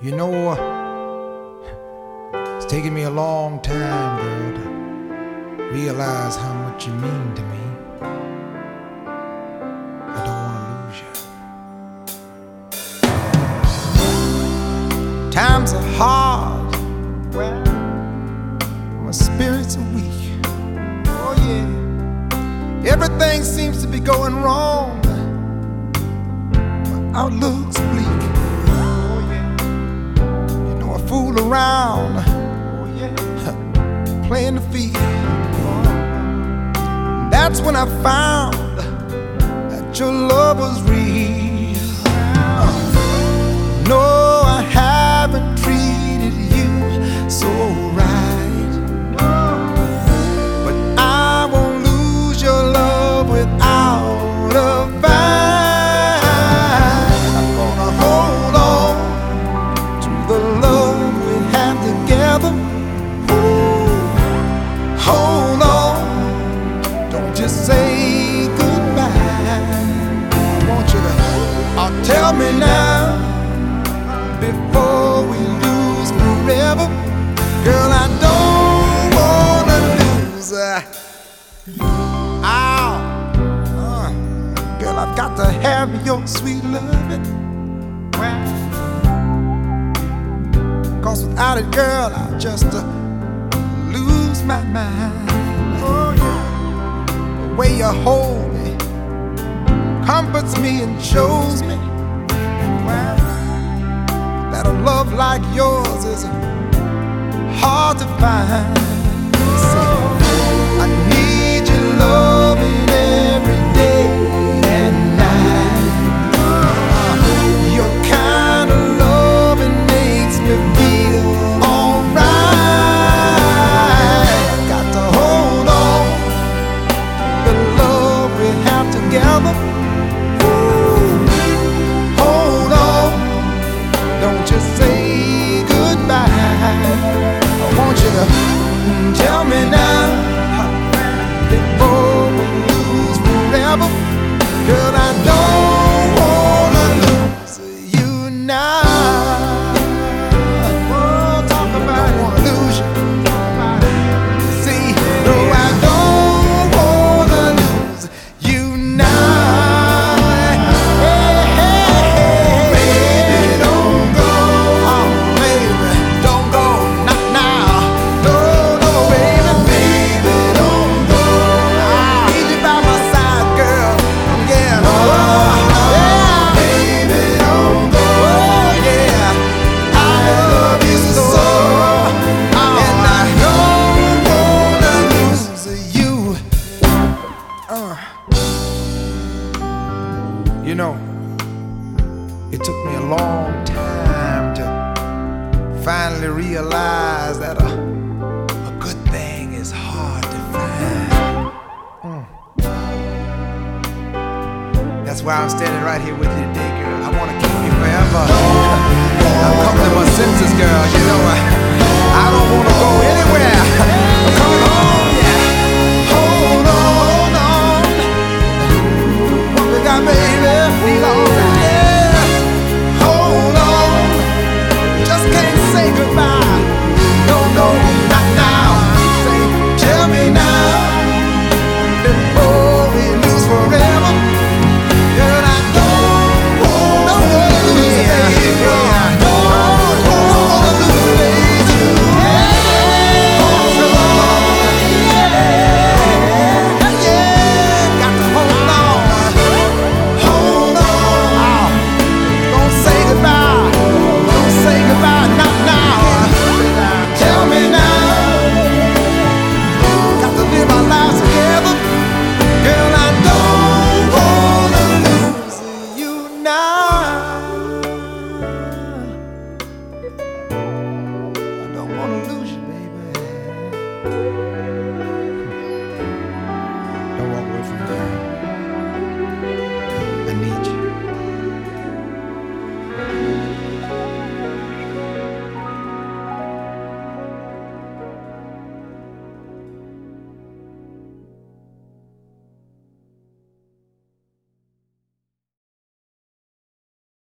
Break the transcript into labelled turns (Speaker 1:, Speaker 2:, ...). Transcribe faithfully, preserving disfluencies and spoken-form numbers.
Speaker 1: You know, it's taken me a long time, girl, to realize how much you mean to me. I don't want to lose you. Times are hard, well, my spirits are weak. Oh yeah, everything seems to be going wrong. My outlook's bleak. Fool around, oh yeah, playing the field. That's when I found that your love was real. No, I haven't treated you so right, but I won't lose your love without a fight. I'm gonna hold on to the love together. Ooh, hold on, don't just say goodbye. I want you to uh, tell me now before we lose forever. Girl, I don't wanna lose. Uh, ow, uh, girl, I've got to have your sweet loving. Well, 'cause without it, girl, I just uh, lose my mind. Oh yeah, the way you hold me comforts me and shows me, well, that a love like yours is hard to find. See, I need your loving every day and night. Your kind of loving makes me feel together. Ooh, hold on, don't just say goodbye. I want you to tell me now before we lose forever. Girl, I don't wanna lose you now. Oh, talk about I don't wanna lose you. See, no, I don't wanna lose you now. You know, it took me a long time to finally realize that a, a good thing is hard to find. Mm. That's why I'm standing right here with you today, girl. I want to keep you forever. I'm coming to my senses, girl. You know, I, I don't want to go anywhere. I'm coming home, yeah. Hold on, hold on. What we got, baby? Feel alright. Yeah. Hold on. Just can't say goodbye. No, no, not now. Say, tell me now before we lose forever. Girl, I don't wanna lose you, baby. Girl, I don't wanna lose you, baby. Yeah. Hold on. Yeah. Yeah. Got to hold on. Hold on. Don't say goodbye. Don't say goodbye. Not now. Tell me now. Got to live our lives together. Girl, I don't wanna lose you now.